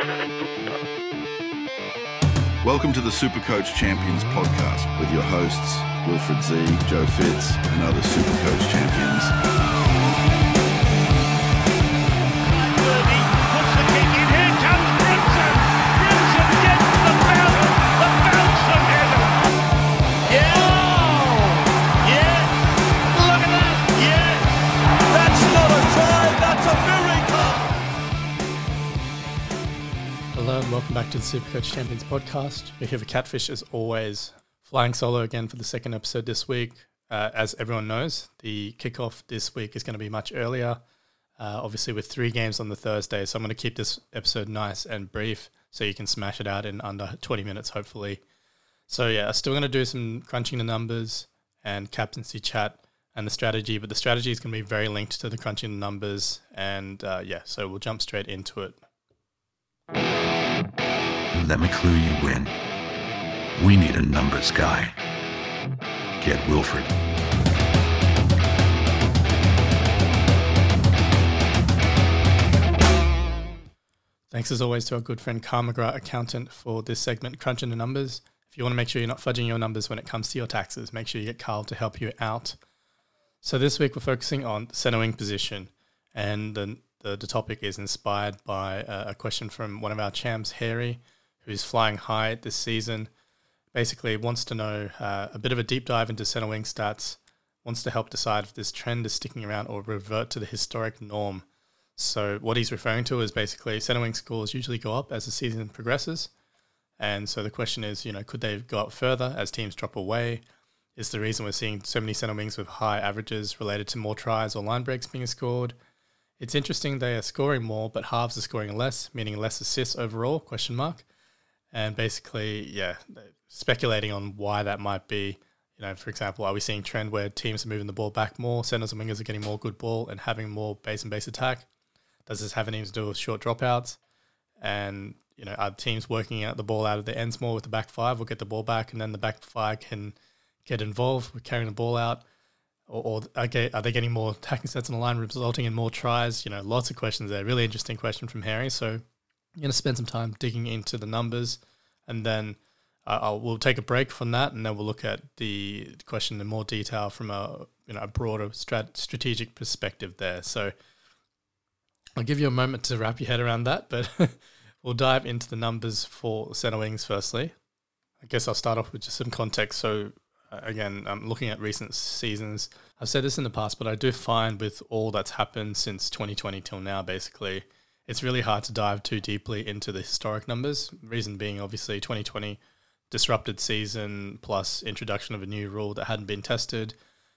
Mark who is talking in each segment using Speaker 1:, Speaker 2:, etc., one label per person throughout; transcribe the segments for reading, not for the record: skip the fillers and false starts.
Speaker 1: Welcome to the Supercoach Champions podcast with your hosts, Wilfred Z, Joe Fitz, and other Supercoach champions.
Speaker 2: Hello and welcome back to the Supercoach Champions podcast. We're here for Catfish as always. Flying solo again for the second episode this week. As everyone knows, the kickoff this week is going to be much earlier, obviously with 3 games on the Thursday. So I'm going to keep this episode nice and brief so you can smash it out in under 20 minutes, hopefully. So yeah, still going to do some crunching the numbers and captaincy chat and the strategy, but the strategy is going to be very linked to the crunching the numbers. And so we'll jump straight into it.
Speaker 3: Let me clue you in. We need a numbers guy. Get Wilfred.
Speaker 2: Thanks as always to our good friend Carl McGrath, accountant, for this segment, Crunching the Numbers. If you want to make sure you're not fudging your numbers when it comes to your taxes, make sure you get Carl to help you out. So this week we're focusing on the centre wing position, and the topic is inspired by a question from one of our champs, Harry, who's flying high this season. Basically wants to know a bit of a deep dive into centre wing stats, wants to help decide if this trend is sticking around or revert to the historic norm. So what he's referring to is basically centre wing scores usually go up as the season progresses. And so the question is, could they go up further as teams drop away? Is the reason we're seeing so many centre wings with high averages related to more tries or line breaks being scored? It's interesting they are scoring more, but halves are scoring less, meaning less assists overall, ? And basically, speculating on why that might be. For example, are we seeing a trend where teams are moving the ball back more, centers and wingers are getting more good ball and having more base and base attack? Does this have anything to do with short dropouts? And, are teams working out the ball out of the ends more with the back five? We'll get the ball back and then the back five can get involved with carrying the ball out. Or are they getting more attacking sets on the line, resulting in more tries? Lots of questions there. Really interesting question from Harry. So I'm going to spend some time digging into the numbers, and then we'll take a break from that, and then we'll look at the question in more detail from a broader strategic perspective there. So I'll give you a moment to wrap your head around that, but we'll dive into the numbers for centre wings firstly. I guess I'll start off with just some context. So again, I'm looking at recent seasons. I've said this in the past, but I do find with all that's happened since 2020 till now, basically, it's really hard to dive too deeply into the historic numbers. Reason being, obviously, 2020 disrupted season plus introduction of a new rule that hadn't been tested.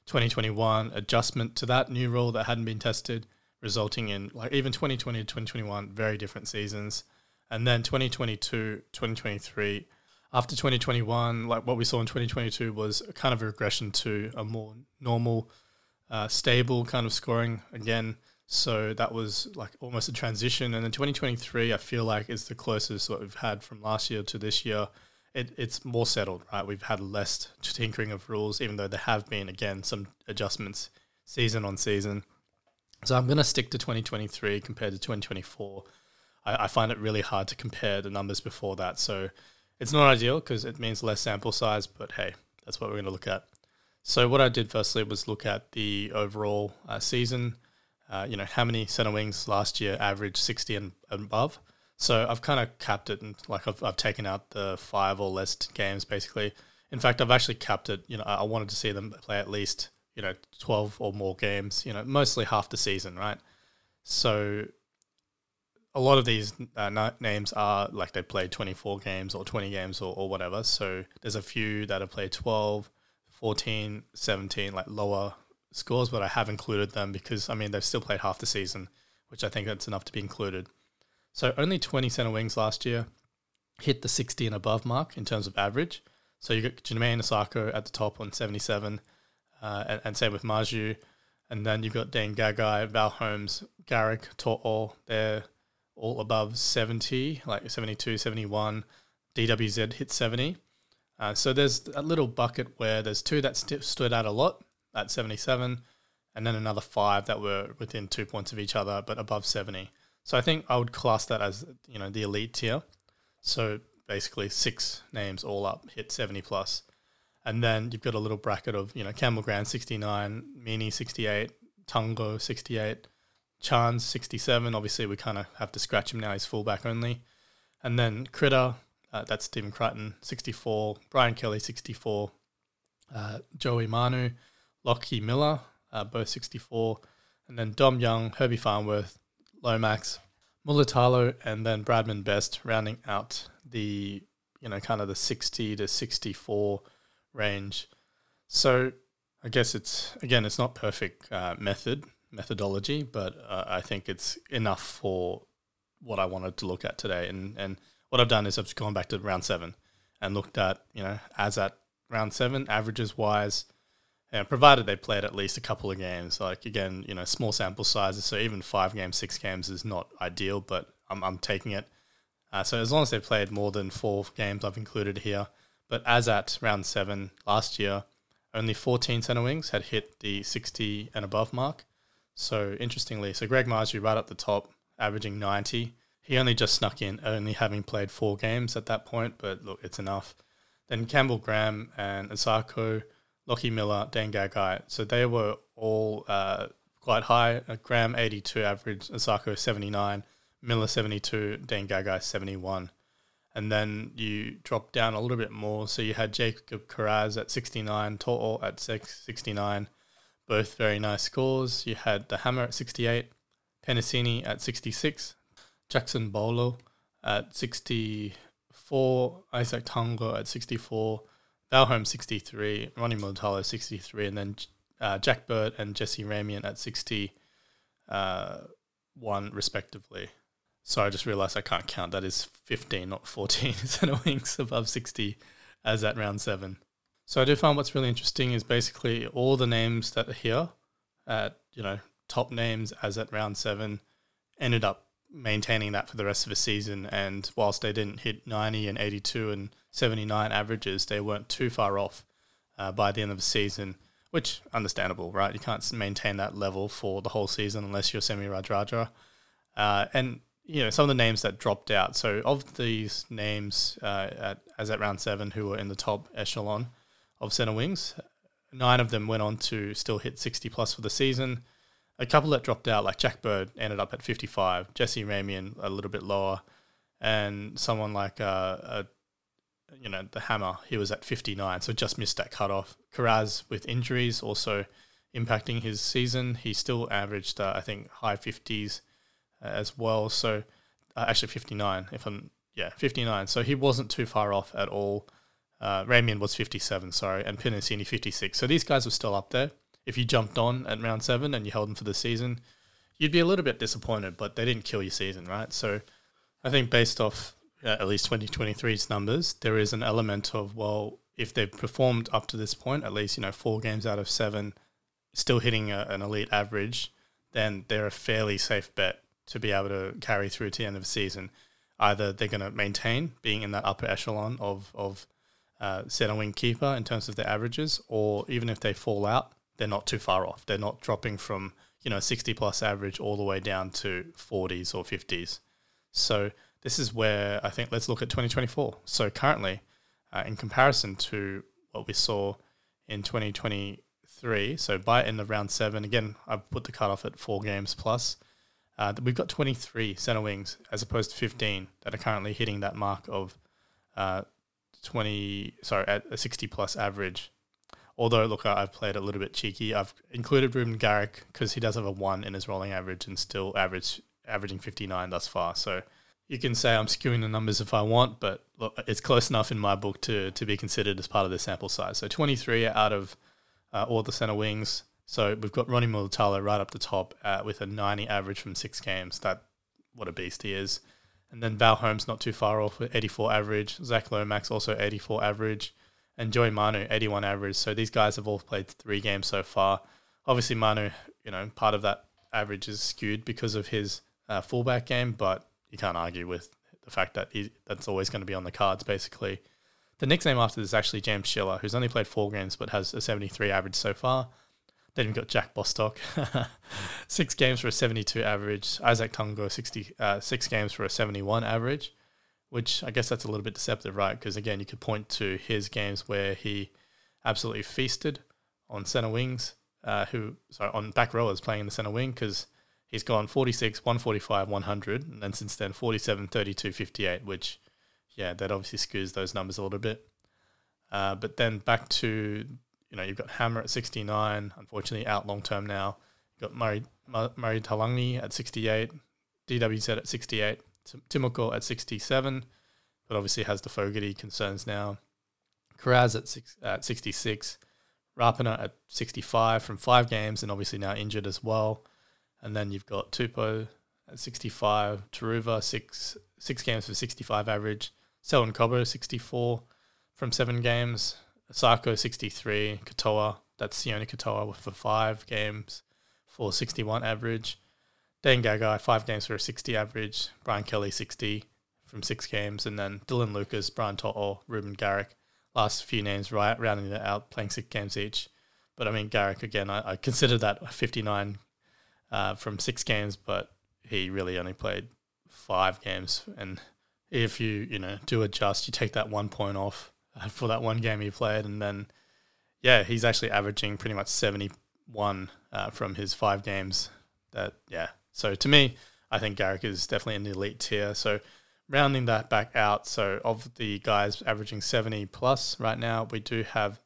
Speaker 2: 2021 adjustment to that new rule that hadn't been tested, resulting in even 2020 to 2021 very different seasons. And then 2022, 2023. After 2021, what we saw in 2022 was a kind of a regression to a more normal, stable kind of scoring again. So that was almost a transition. And then 2023, I feel like is the closest what we've had from last year to this year. It's more settled, right? We've had less tinkering of rules, even though there have been, again, some adjustments season on season. So I'm going to stick to 2023 compared to 2024. I find it really hard to compare the numbers before that. So it's not ideal because it means less sample size, but hey, that's what we're going to look at. So what I did firstly was look at the overall season, how many centre wings last year averaged 60 and above. So I've kind of capped it, and I've taken out the 5 or less games basically. In fact, I've actually capped it. I wanted to see them play at least 12 or more games. Mostly half the season, right? So a lot of these names are they played 24 games or 20 games or whatever. So there's a few that have played 12, 14, 17, lower scores, but I have included them because, they've still played half the season, which I think that's enough to be included. So only 20 centre wings last year hit the 60 and above mark in terms of average. So you got Jermaine Osako at the top on 77, and same with Maju. And then you've got Dane Gagai, Val Holmes, Garrick, To'o. They're all above 70, 72, 71. DWZ hit 70. So there's a little bucket where there's 2 that stood out a lot at 77, and then another 5 that were within 2 points of each other, but above 70. So I think I would class that as, the elite tier. So basically 6 names all up hit 70 plus. And then you've got a little bracket of, Campbell Graham 69, Meany 68, Tungo 68, Chance 67. Obviously, we kind of have to scratch him now. He's fullback only. And then Critter, that's Stephen Crichton, 64, Brian Kelly 64, Joey Manu, Lockie Miller, both 64, and then Dom Young, Herbie Farnworth, Lomax, Mulatalo, and then Bradman Best rounding out the, kind of the 60 to 64 range. So I guess it's not perfect methodology, but I think it's enough for what I wanted to look at today. And what I've done is I've just gone back to round 7 and looked at, as at round 7, averages wise, provided they played at least a couple of games. Like, again, small sample sizes, so even 5 games, 6 games is not ideal, but I'm taking it. So as long as they played more than 4 games, I've included here. But as at round 7 last year, only 14 centre wings had hit the 60 and above mark. So interestingly, Greg Marzhew right up the top, averaging 90. He only just snuck in, only having played 4 games at that point, but look, it's enough. Then Campbell Graham and Asako, Lockie Miller, Dan Gagai. So they were all quite high. Graham 82 average, Asako 79, Miller 72, Dan Gagai 71. And then you drop down a little bit more. So you had Jacob Carraz at 69, To'o at 69, both very nice scores. You had the Hammer at 68, Penasini at 66, Jackson Bolo at 64, Isaac Tango at 64, Val Holmes 63, Ronnie Mulatalo 63, and then Jack Bird and Jesse Ramian at 61 respectively. So I just realised I can't count. That is 15, not 14 centre wings above 60 as at round 7. So I do find what's really interesting is basically all the names that are here at, top names as at round 7 ended up maintaining that for the rest of the season. And whilst they didn't hit 90 and 82 and 79 averages, they weren't too far off by the end of the season, which understandable, right? You can't maintain that level for the whole season unless you're Semi Radradra. And some of the names that dropped out. So of these names as at round 7 who were in the top echelon of centre wings, 9 of them went on to still hit 60 plus for the season. A couple that dropped out, like Jack Bird, ended up at 55. Jesse Ramian a little bit lower, and someone like the Hammer, he was at 59, so just missed that cutoff. Carraz with injuries also impacting his season. He still averaged, I think, high 50s as well. So actually 59, 59. So he wasn't too far off at all. Ramian was 57, and Penasini 56. So these guys were still up there. If you jumped on at round 7 and you held them for the season, you'd be a little bit disappointed, but they didn't kill your season, right? So I think based off at least 2023's numbers, there is an element of, well, if they've performed up to this point, at least, 4 games out of 7, still hitting an elite average, then they're a fairly safe bet to be able to carry through to the end of the season. Either they're going to maintain being in that upper echelon of centre wing keeper in terms of their averages, or even if they fall out, they're not too far off. They're not dropping from 60 plus average all the way down to 40s or 50s. So this is where I think let's look at 2024. So currently, in comparison to what we saw in 2023, so by end of round 7, again, I've put the cutoff at 4 games plus. We've got 23 centre wings as opposed to 15 that are currently hitting that mark of at a 60 plus average. Although, look, I've played a little bit cheeky. I've included Ruben Garrick because he does have a 1 in his rolling average and still averaging 59 thus far. So you can say I'm skewing the numbers if I want, but look, it's close enough in my book to be considered as part of the sample size. So 23 out of all the centre wings. So we've got Ronnie Mulatalo right up the top with a 90 average from 6 games. What a beast he is. And then Val Holmes not too far off with 84 average. Zach Lomax also 84 average. And Joey Manu, 81 average. So these guys have all played 3 games so far. Obviously, Manu, part of that average is skewed because of his fullback game, but you can't argue with the fact that that's always going to be on the cards, basically. The next name after this is actually James Schiller, who's only played 4 games but has a 73 average so far. Then you've got Jack Bostock, 6 games for a 72 average. Isaac Tungo, 6 games for a 71 average, which I guess that's a little bit deceptive, right? Because again, you could point to his games where he absolutely feasted on center wings, on back rowers playing in the center wing, because he's gone 46, 145, 100, and then since then 47, 32, 58, which, yeah, that obviously skews those numbers a little bit. But then back to, you've got Hammer at 69, unfortunately out long term now. You've got Murray Talangi at 68, DWZ at 68, Timoko at 67, but obviously has the Fogarty concerns now. Karaz at 66, Rapana at 65 from 5 games and obviously now injured as well. And then you've got Tupou at 65, Taruva, 6 games for 65 average, Selwyn Cobbo, 64 from 7 games, Asako, 63, Katoa, that's Sione Katoa for 5 games for 61 average, Dane Gagai, 5 games for a 60 average, Brian Kelly, 60 from 6 games, and then Dylan Lucas, Brian To'o, Ruben Garrick, last few names rounding it out, playing 6 games each. But I mean, Garrick, again, I consider that 59 from 6 games, but he really only played 5 games. And if you do adjust, you take that 1 point off for that one game he played, and then, yeah, he's actually averaging pretty much 71 from his 5 games. So to me, I think Garrick is definitely in the elite tier. So rounding that back out, so of the guys averaging 70 plus right now, we do have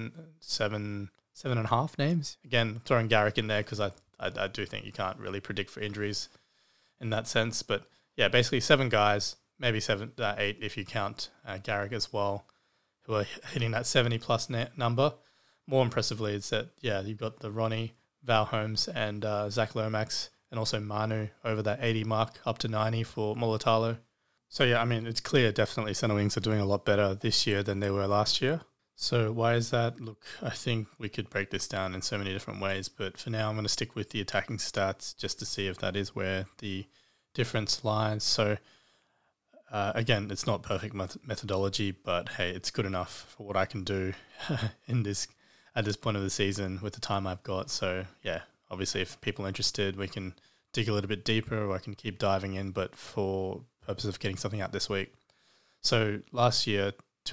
Speaker 2: 7.5 names. Again, throwing Garrick in there because I do think you can't really predict for injuries in that sense. But yeah, basically 7 guys, maybe 8 if you count Garrick as well, who are hitting that 70 plus number. More impressively, it's that, yeah, you've got the Ronnie, Val Holmes, and Zach Lomax, and also Manu over that 80 mark, up to 90 for Mulatalo. So yeah, I mean, it's clear definitely center wings are doing a lot better this year than they were last year. So why is that? Look, I think we could break this down in so many different ways, but for now I'm going to stick with the attacking stats just to see if that is where the difference lies. So again, it's not perfect methodology, but hey, it's good enough for what I can do at this point of the season with the time I've got. So yeah, obviously if people are interested, we can dig a little bit deeper, or I can keep diving in, but for purpose of getting something out this week. So last year,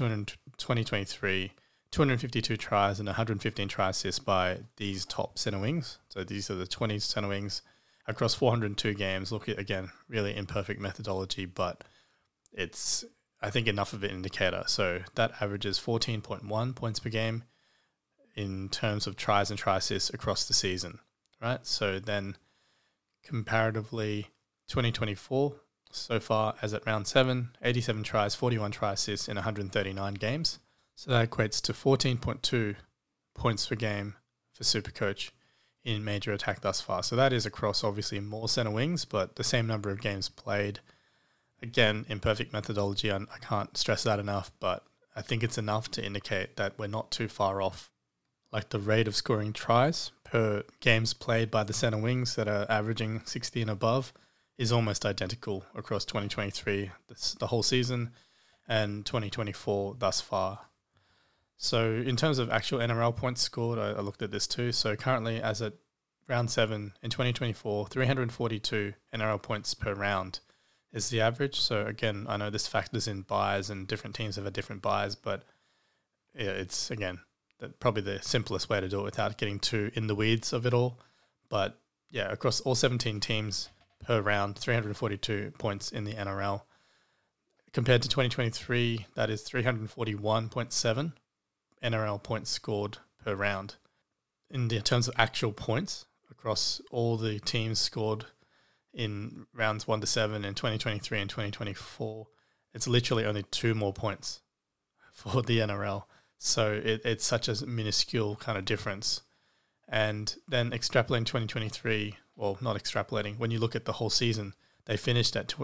Speaker 2: 2023, 252 tries and 115 try assists by these top center wings. So these are the 20 center wings across 402 games. Look at, again, really imperfect methodology, but it's, I think, enough of an indicator. So that averages 14.1 points per game in terms of tries and try assists across the season, right? So then comparatively, 2024, so far as at round 7, 87 tries, 41 try assists in 139 games. So that equates to 14.2 points per game for Supercoach in major attack thus far. So that is across obviously more center wings, but the same number of games played. Again, imperfect methodology, I can't stress that enough, but I think it's enough to indicate that we're not too far off. Like the rate of scoring tries per games played by the center wings that are averaging 60 and above is almost identical across 2023, the whole season, and 2024 thus far. So in terms of actual NRL points scored, I looked at this too. So currently, as at round 7 in 2024, 342 NRL points per round is the average. So again, I know this factors in buys and different teams have a different buys, but yeah, it's, again, probably the simplest way to do it without getting too in the weeds of it all. But yeah, across all 17 teams per round, 342 points in the NRL. Compared to 2023, that is 341.7 NRL points scored per round. In the terms of actual points across all the teams scored in rounds 1 to 7 in 2023 and 2024, it's literally only 2 more points for the NRL. So it's such a minuscule kind of difference. And then extrapolating 2023, well, not extrapolating, when you look at the whole season, they finished at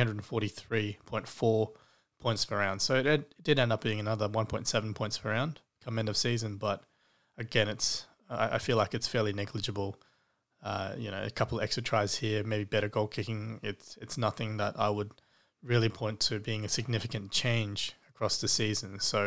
Speaker 2: 343.4 points per round. So it did end up being another 1.7 points per round come end of season. But again, I feel like it's fairly negligible. A couple of extra tries here, maybe better goal kicking. It's nothing that I would really point to being a significant change across the season. So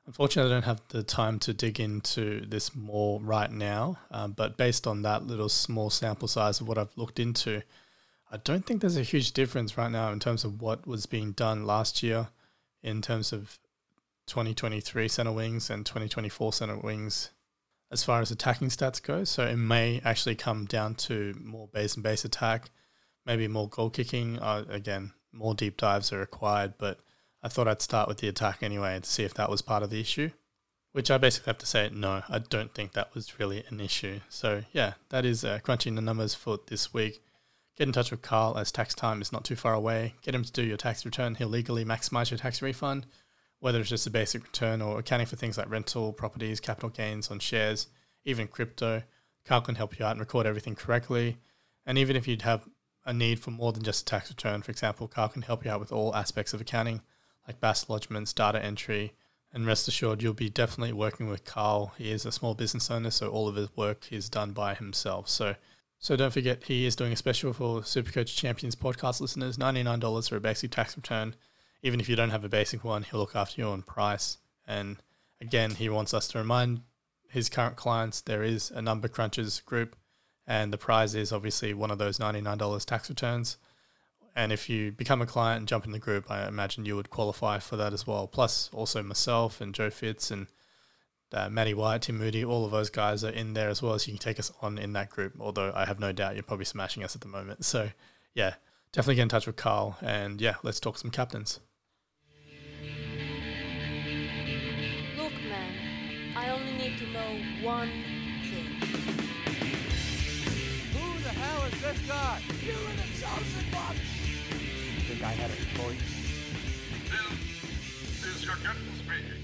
Speaker 2: Unfortunately, I don't have the time to dig into this more right now, but based on that little small sample size of what I've looked into, I don't think there's a huge difference right now in terms of what was being done last year in terms of 2023 center wings and 2024 center wings as far as attacking stats go. So it may actually come down to more base and base attack, maybe more goal kicking. Again, more deep dives are required, but I thought I'd start with the attack anyway to see if that was part of the issue, which I basically have to say, no, I don't think that was really an issue. So yeah, that is crunching the numbers for this week. Get in touch with Carl as tax time is not too far away. Get him to do your tax return. He'll legally maximize your tax refund, whether it's just a basic return or accounting for things like rental, properties, capital gains on shares, even crypto. Carl can help you out and record everything correctly. And even if you'd have a need for more than just a tax return, for example, Carl can help you out with all aspects of accounting, like BAS lodgements, data entry, and rest assured you'll be definitely working with Carl. He is a small business owner, so all of his work is done by himself. So don't forget, he is doing a special for Supercoach Champions podcast listeners, $99 for a basic tax return. Even if you don't have a basic one, he'll look after you on price. And again, he wants us to remind his current clients there is a Number Crunchers group, and the prize is obviously one of those $99 tax returns. And if you become a client and jump in the group, I imagine you would qualify for that as well. Plus, also myself and Joe Fitz and Matty White, Tim Moody, all of those guys are in there as well, so you can take us on in that group, although I have no doubt you're probably smashing us at the moment. So, yeah, definitely get in touch with Carl, and yeah, let's talk some captains.
Speaker 4: Look, man, I only need to know one thing.
Speaker 5: Who the hell is this guy? You are the chosen one! You think I had a choice?
Speaker 6: This is your captain speaking.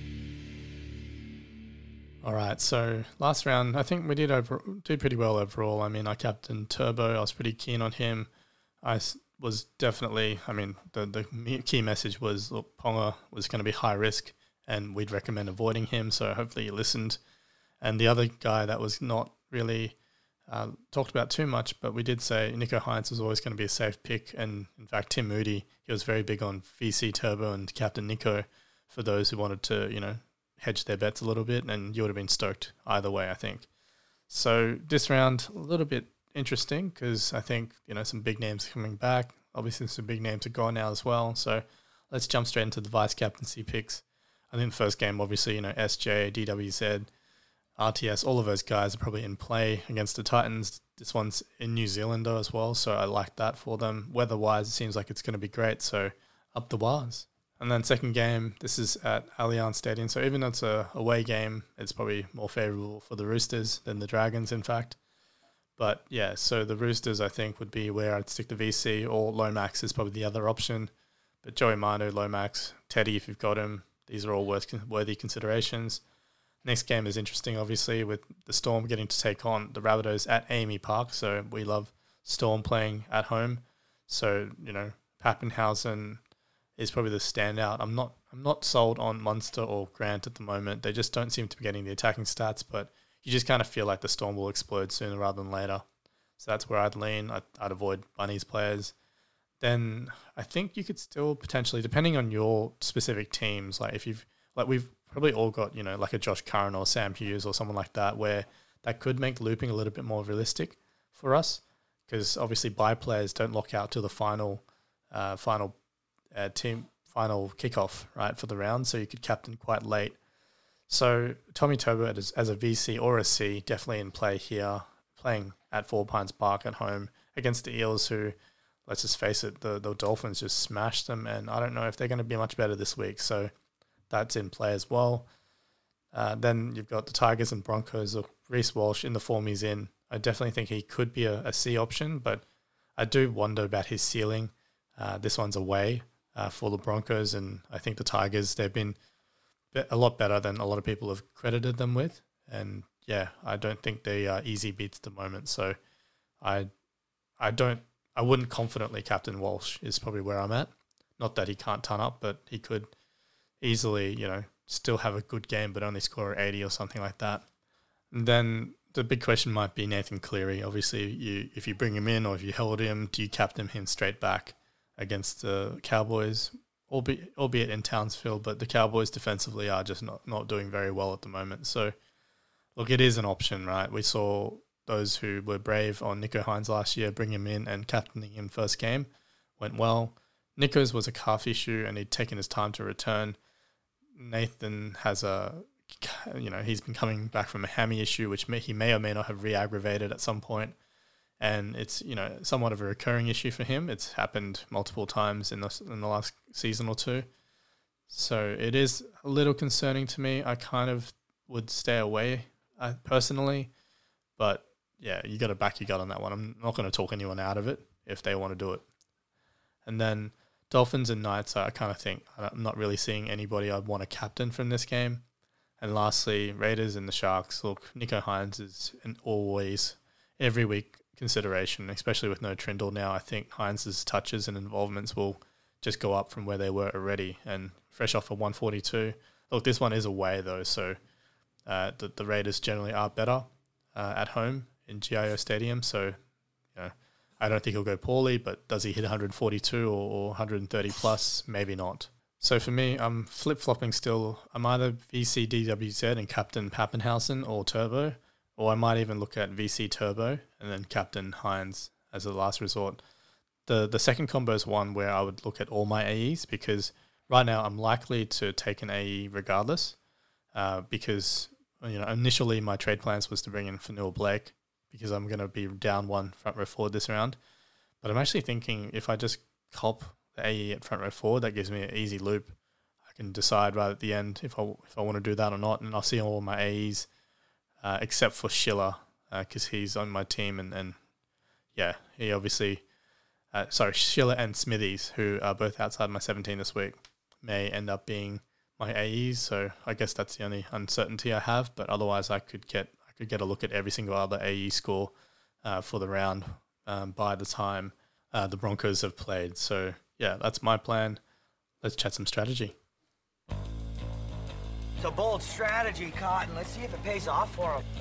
Speaker 2: All right, so last round, I think we did do pretty well overall. I mean, I captained Turbo. I was pretty keen on him. I was definitely, I mean, the key message was, look, Ponga was going to be high risk and we'd recommend avoiding him, so hopefully you listened. And the other guy that was not really talked about too much, but we did say Nico Hines was always going to be a safe pick. And in fact, Tim Moody, he was very big on VC Turbo and Captain Nico for those who wanted to, hedge their bets a little bit, and you would have been stoked either way, I think. So this round, a little bit interesting because I think, some big names are coming back. Obviously, some big names are gone now as well. So let's jump straight into the vice captaincy picks. I think the first game, obviously, SJ, DWZ, RTS, all of those guys are probably in play against the Titans. This one's in New Zealand though as well, so I like that for them. Weather-wise, it seems like it's going to be great, so up the Waz. And then second game, this is at Allianz Stadium. So even though it's a away game, it's probably more favourable for the Roosters than the Dragons, in fact. But yeah, so the Roosters, I think, would be where I'd stick to VC, or Lomax is probably the other option. But Joey Manu, Lomax, Teddy, if you've got him, these are all worthy considerations. Next game is interesting, obviously, with the Storm getting to take on the Rabbitohs at AAMI Park. So we love Storm playing at home. So, Pappenhausen is probably the standout. I'm not sold on Munster or Grant at the moment. They just don't seem to be getting the attacking stats, but you just kind of feel like the Storm will explode sooner rather than later. So that's where I'd lean. I'd avoid Bunnies players. Then I think you could still potentially, depending on your specific teams, we've probably all got, like a Josh Curran or Sam Hughes or someone like that, where that could make looping a little bit more realistic for us, because obviously bye players don't lock out till the final kickoff, right, for the round, so you could captain quite late. So Tommy Turbo as a VC or a C, definitely in play here, playing at Four Pines Park at home against the Eels, who, let's just face it, the Dolphins just smashed them, and I don't know if they're going to be much better this week, so that's in play as well. Then you've got the Tigers and Broncos. Look, Reece Walsh in the form he's in, I definitely think he could be a C option, but I do wonder about his ceiling. This one's away for the Broncos, and I think the Tigers, they've been a lot better than a lot of people have credited them with. And yeah, I don't think they are easy beats at the moment. So I wouldn't confidently captain Walsh is probably where I'm at. Not that he can't turn up, but he could easily, still have a good game, but only score 80 or something like that. And then the big question might be Nathan Cleary. Obviously, if you bring him in or if you held him, do you captain him straight back against the Cowboys, albeit in Townsville, but the Cowboys defensively are just not doing very well at the moment. So, look, it is an option, right? We saw those who were brave on Nico Hines last year bring him in, and captaining him first game went well. Nico's was a calf issue, and he'd taken his time to return. Nathan has he's been coming back from a hammy issue, which he may or may not have re-aggravated at some point. And it's, somewhat of a recurring issue for him. It's happened multiple times in the last season or two. So it is a little concerning to me. I kind of would stay away personally. But yeah, you got to back your gut on that one. I'm not going to talk anyone out of it if they want to do it. And then Dolphins and Knights, I kind of think I'm not really seeing anybody I'd want to captain from this game. And lastly, Raiders and the Sharks. Look, Nico Hines is always, every week, consideration, especially with no Trindle now. I think Hines' touches and involvements will just go up from where they were already, and fresh off a 142. Look, this one is away though, so the Raiders generally are better at home in GIO Stadium, so I don't think he'll go poorly, but does he hit 142 or 130 plus? Maybe not. So for me, I'm flip-flopping still. I'm either VC DWZ and captain Pappenhausen or Turbo, or I might even look at VC Turbo and then captain Hines as a last resort. The second combo is one where I would look at all my AEs, because right now I'm likely to take an AE regardless, because initially my trade plans was to bring in Fanua Blake because I'm going to be down one front row forward this round. But I'm actually thinking if I just cop the AE at front row forward, that gives me an easy loop. I can decide right at the end if I want to do that or not, and I'll see all my AEs. Except for Schiller, because he's on my team, and he obviously, Schiller and Smithies, who are both outside my 17 this week, may end up being my AEs. So I guess that's the only uncertainty I have. But otherwise, I could get a look at every single other AE score for the round by the time the Broncos have played. So yeah, that's my plan. Let's chat some strategy.
Speaker 6: It's a bold strategy, Cotton. Let's see if it pays off for him.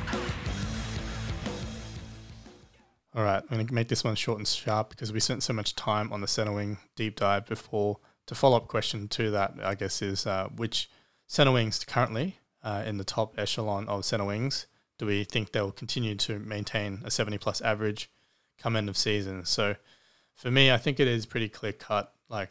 Speaker 2: All right, I'm going to make this one short and sharp because we spent so much time on the center wing deep dive before. The follow-up question to that, I guess, is which center wings currently in the top echelon of center wings do we think they'll continue to maintain a 70-plus average come end of season? So for me, I think it is pretty clear-cut. Like,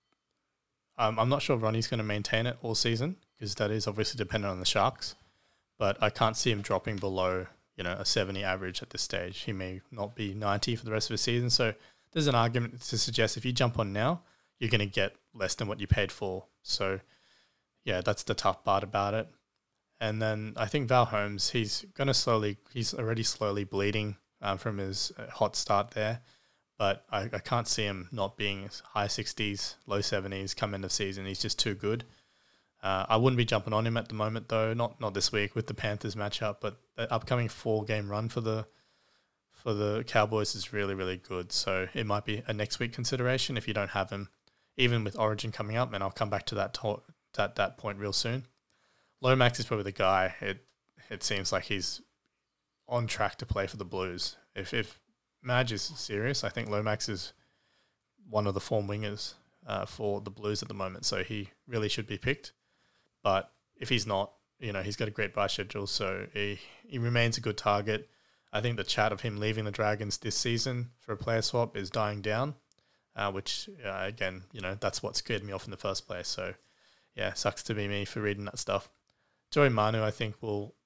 Speaker 2: I'm not sure Ronnie's going to maintain it all season, because that is obviously dependent on the Sharks. But I can't see him dropping below, a 70 average at this stage. He may not be 90 for the rest of the season. So there's an argument to suggest if you jump on now, you're going to get less than what you paid for. So, yeah, that's the tough part about it. And then I think Val Holmes, he's already slowly bleeding from his hot start there. But I can't see him not being high 60s, low 70s come end of season. He's just too good. I wouldn't be jumping on him at the moment, though. Not this week with the Panthers matchup, but the upcoming 4-game run for the Cowboys is really, really good. So it might be a next week consideration if you don't have him, even with Origin coming up. And I'll come back to that point real soon. Lomax is probably the guy. It seems like he's on track to play for the Blues. If Madge is serious, I think Lomax is one of the form wingers for the Blues at the moment. So he really should be picked. But if he's not, he's got a great buy schedule, so he remains a good target. I think the chat of him leaving the Dragons this season for a player swap is dying down, which, again, that's what scared me off in the first place. So, yeah, sucks to be me for reading that stuff. Joey Manu, I think,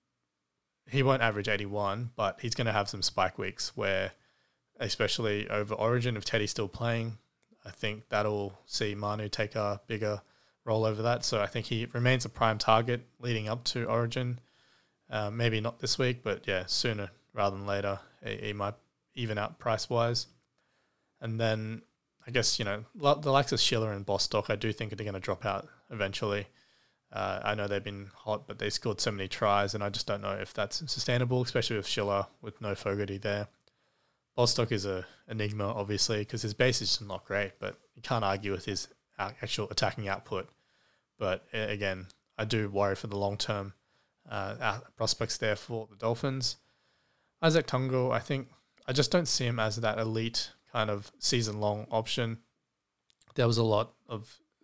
Speaker 2: he won't average 81, but he's going to have some spike weeks where, especially over Origin, if Teddy's still playing, I think that'll see Manu take a bigger role over that. So I think he remains a prime target leading up to Origin. Maybe not this week, but yeah, sooner rather than later, he might even out price-wise. And then I guess, the likes of Schiller and Bostock, I do think they're going to drop out eventually. I know they've been hot, but they scored so many tries, and I just don't know if that's sustainable, especially with Schiller with no Fogarty there. Bostock is a enigma, obviously, because his base is just not great, but you can't argue with his actual attacking output. But again, I do worry for the long-term prospects there for the Dolphins. Isaac Tungo, I just don't see him as that elite kind of season-long option. There was a lot of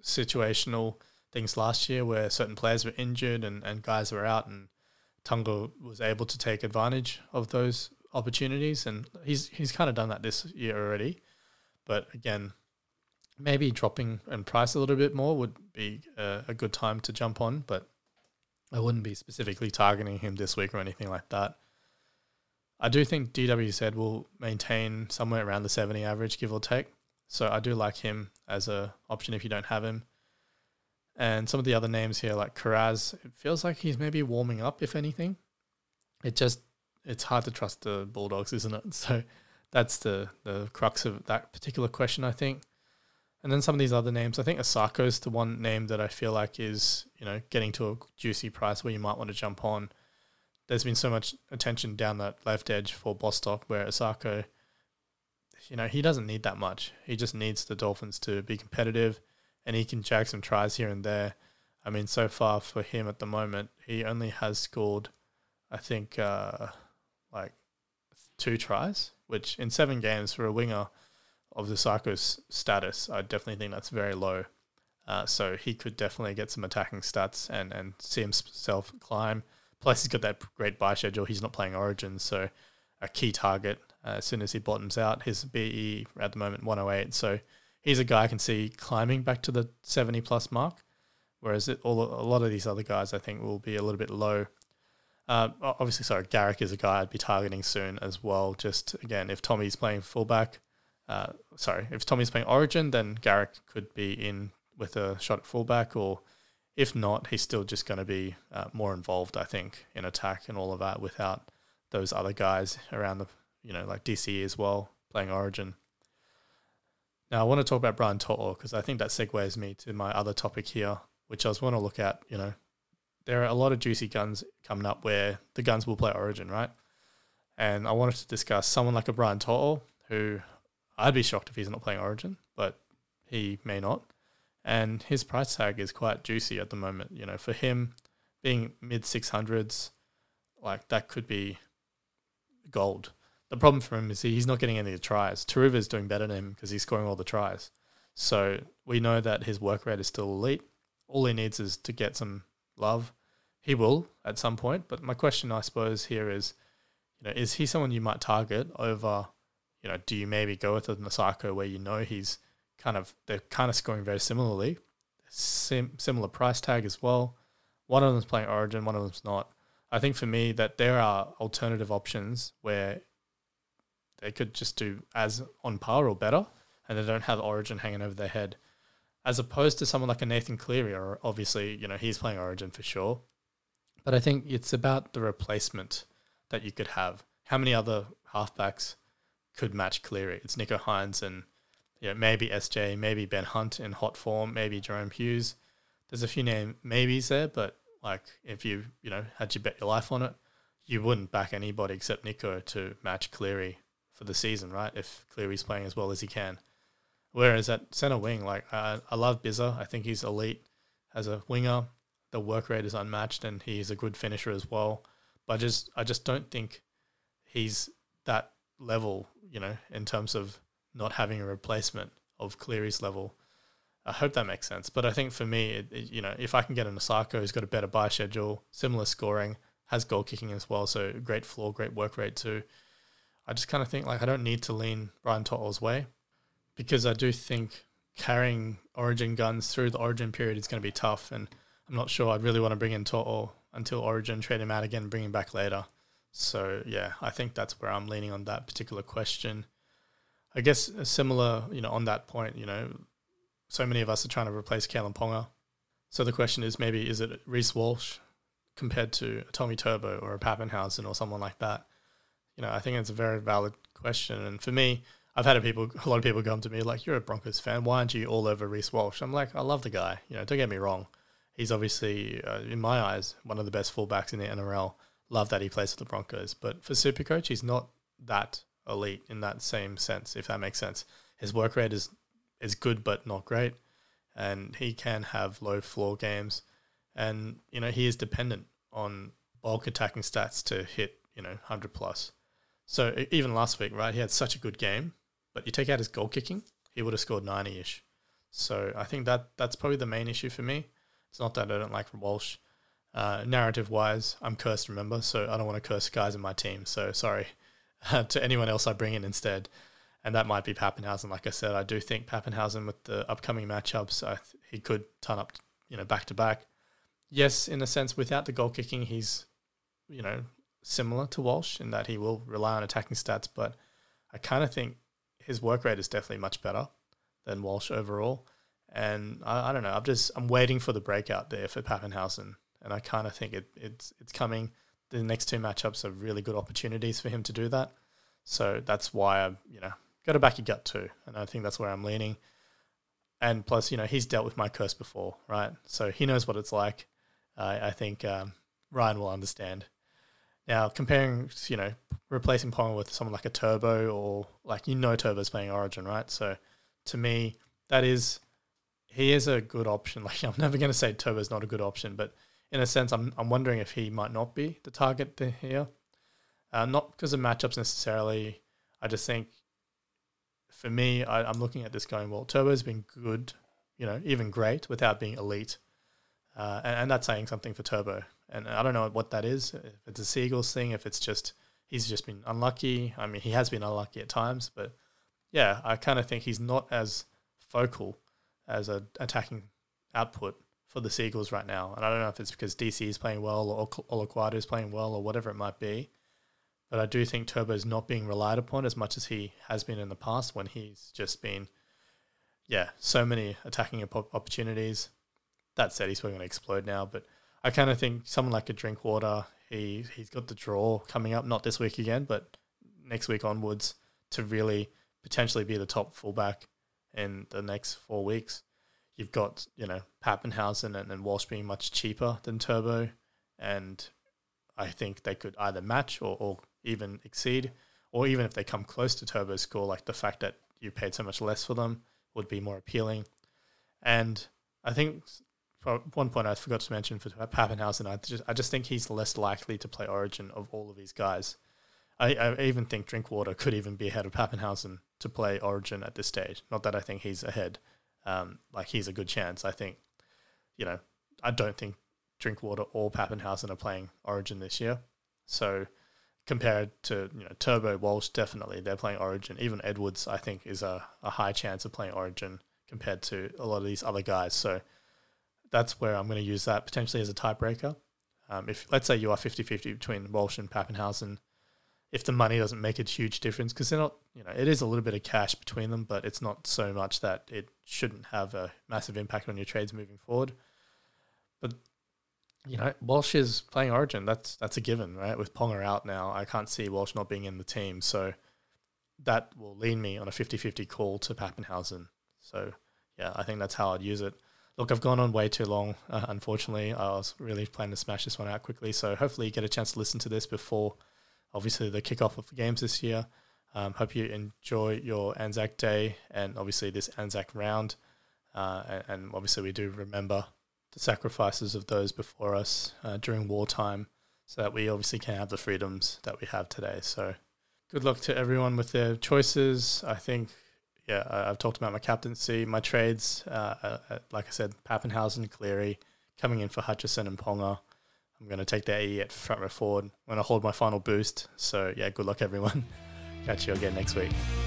Speaker 2: situational things last year where certain players were injured and guys were out, and Tunga was able to take advantage of those opportunities, and he's kind of done that this year already. But again, maybe dropping in price a little bit more would be a good time to jump on, but I wouldn't be specifically targeting him this week or anything like that. I do think DWZ will maintain somewhere around the 70 average, give or take. So I do like him as a option if you don't have him. And some of the other names here, like Karaz, it feels like he's maybe warming up, if anything. It's hard to trust the Bulldogs, isn't it? So that's the crux of that particular question, I think. And then some of these other names, I think Osako's the one name that I feel like is, getting to a juicy price where you might want to jump on. There's been so much attention down that left edge for Bostock, where Osako, he doesn't need that much. He just needs the Dolphins to be competitive, and he can jag some tries here and there. I mean, so far for him at the moment, he only has scored, I think, 2 tries, which in 7 games for a winger of the Osaka's status, I definitely think that's very low. So he could definitely get some attacking stats and see himself climb. Plus, he's got that great bye schedule. He's not playing Origin, so a key target as soon as he bottoms out. His BE at the moment 108, so he's a guy I can see climbing back to the 70-plus mark, whereas a lot of these other guys I think will be a little bit low. Obviously, Garrick is a guy I'd be targeting soon as well. Just, again, if Tommy's playing fullback, if Tommy's playing Origin, then Garrick could be in with a shot at fullback, or if not, he's still just going to be more involved, I think, in attack and all of that without those other guys around the, like DCE as well, playing Origin. Now, I want to talk about Brian To'o because I think that segues me to my other topic here, which I was want to look at, there are a lot of juicy guns coming up where the guns will play Origin, right? And I wanted to discuss someone like a Brian To'o, who I'd be shocked if he's not playing Origin, but he may not. And his price tag is quite juicy at the moment. For him being mid-600s, that could be gold. The problem for him is he's not getting any of the tries. Taruva's doing better than him because he's scoring all the tries. So we know that his work rate is still elite. All he needs is to get some love. He will at some point. But my question, I suppose, here is, is he someone you might target over, do you maybe go with a Osako where he's they're kind of scoring very similarly, similar price tag as well. One of them's playing Origin, one of them's not. I think for me that there are alternative options where they could just do as on par or better, and they don't have Origin hanging over their head, as opposed to someone like a Nathan Cleary, or obviously, he's playing Origin for sure. But I think it's about the replacement that you could have. How many other halfbacks could match Cleary? It's Nico Hines and maybe SJ, maybe Ben Hunt in hot form, maybe Jerome Hughes. There's a few name maybes there, but if you had you bet your life on it, you wouldn't back anybody except Nico to match Cleary for the season, right? If Cleary's playing as well as he can. Whereas at centre wing, I love Bizza. I think he's elite as a winger. The work rate is unmatched, and he's a good finisher as well. But I just don't think he's that level, in terms of not having a replacement of Cleary's level. I hope that makes sense. But I think for me, if I can get an Osako who's got a better bye schedule, similar scoring, has goal kicking as well, so great floor, great work rate too, I just kind of think I don't need to lean Brian To'o's way, because I do think carrying Origin guns through the Origin period is going to be tough, and I'm not sure I'd really want to bring in To'o until Origin, trade him out again, and bring him back later. So yeah, I think that's where I'm leaning on that particular question. I guess similar, on that point, so many of us are trying to replace Kalen Ponga. So the question is, maybe is it Reece Walsh compared to a Tommy Turbo or a Pappenhausen or someone like that? I think it's a very valid question. And for me, I've had a lot of people come to me like, you're a Broncos fan, why aren't you all over Reece Walsh? I'm like, I love the guy. Don't get me wrong. He's obviously, in my eyes, one of the best fullbacks in the NRL. Love that he plays for the Broncos. But for Supercoach, he's not that elite in that same sense, if that makes sense. His work rate is good but not great, and he can have low floor games, and he is dependent on bulk attacking stats to hit 100 plus. So even last week, right, he had such a good game, but you take out his goal kicking, he would have scored 90-ish. So I think that's probably the main issue for me. It's not that I don't like Walsh. Narrative-wise, I'm cursed, remember, so I don't want to curse guys in my team. So sorry to anyone else I bring in instead. And that might be Pappenhausen. Like I said, I do think Pappenhausen with the upcoming matchups, he could turn up, back-to-back. Yes, in a sense, without the goal kicking, he's, similar to Walsh in that he will rely on attacking stats, but I kind of think his work rate is definitely much better than Walsh overall. And I don't know, I'm waiting for the breakout there for Pappenhausen. And I kind of think it's coming. The next two matchups are really good opportunities for him to do that. So that's why I, got to back your gut too. And I think that's where I'm leaning. And plus, he's dealt with my curse before, right? So he knows what it's like. I think Ryan will understand. Now, comparing, replacing Ponga with someone like a Turbo or Turbo's playing Origin, right? So to me, he is a good option. Like, I'm never going to say Turbo's not a good option, but in a sense, I'm wondering if he might not be the target here. Not because of matchups necessarily. I just think, for me, I'm looking at this going, well, Turbo's been good, even great without being elite. And that's saying something for Turbo. And I don't know what that is, if it's a Seagulls thing, if it's just he's just been unlucky. I mean, he has been unlucky at times, but yeah, I kind of think he's not as focal as an attacking output for the Seagulls right now. And I don't know if it's because DC is playing well or Olaquado is playing well or whatever it might be. But I do think Turbo is not being relied upon as much as he has been in the past when he's just been, so many attacking opportunities. That said, he's probably going to explode now. But I kind of think someone like a Drinkwater, he's got the draw coming up, not this week again, but next week onwards, to really potentially be the top fullback in the next 4 weeks. You've got, Pappenhausen and Walsh being much cheaper than Turbo. And I think they could either match or even exceed, or even if they come close to Turbo's score, like the fact that you paid so much less for them would be more appealing. And I think one point I forgot to mention for Pappenhausen, I just think he's less likely to play Origin of all of these guys. I even think Drinkwater could even be ahead of Pappenhausen to play Origin at this stage. Not that I think he's ahead. He's a good chance. I think, I don't think Drinkwater or Pappenhausen are playing Origin this year. So compared to, Turbo, Walsh, definitely they're playing Origin. Even Edwards, I think, is a high chance of playing Origin compared to a lot of these other guys. So that's where I'm going to use that potentially as a tiebreaker. If, let's say, you are 50-50 between Walsh and Pappenhausen, if the money doesn't make a huge difference, because they're not, it is a little bit of cash between them, but it's not so much that it shouldn't have a massive impact on your trades moving forward. But Walsh is playing Origin. That's a given, right? With Ponga out now, I can't see Walsh not being in the team. So that will lean me on a 50-50 call to Pappenhausen. So, yeah, I think that's how I'd use it. Look, I've gone on way too long, unfortunately. I was really planning to smash this one out quickly. So hopefully you get a chance to listen to this before, obviously, the kickoff of the games this year. Hope you enjoy your Anzac Day and obviously this Anzac round. And obviously we do remember the sacrifices of those before us during wartime so that we obviously can have the freedoms that we have today. So good luck to everyone with their choices. I think, I've talked about my captaincy, my trades. Like I said, Pappenhausen, Cleary, coming in for Hutchison and Ponga. I'm going to take the AE at front row forward. I'm going to hold my final boost. So, good luck, everyone. Catch you again next week.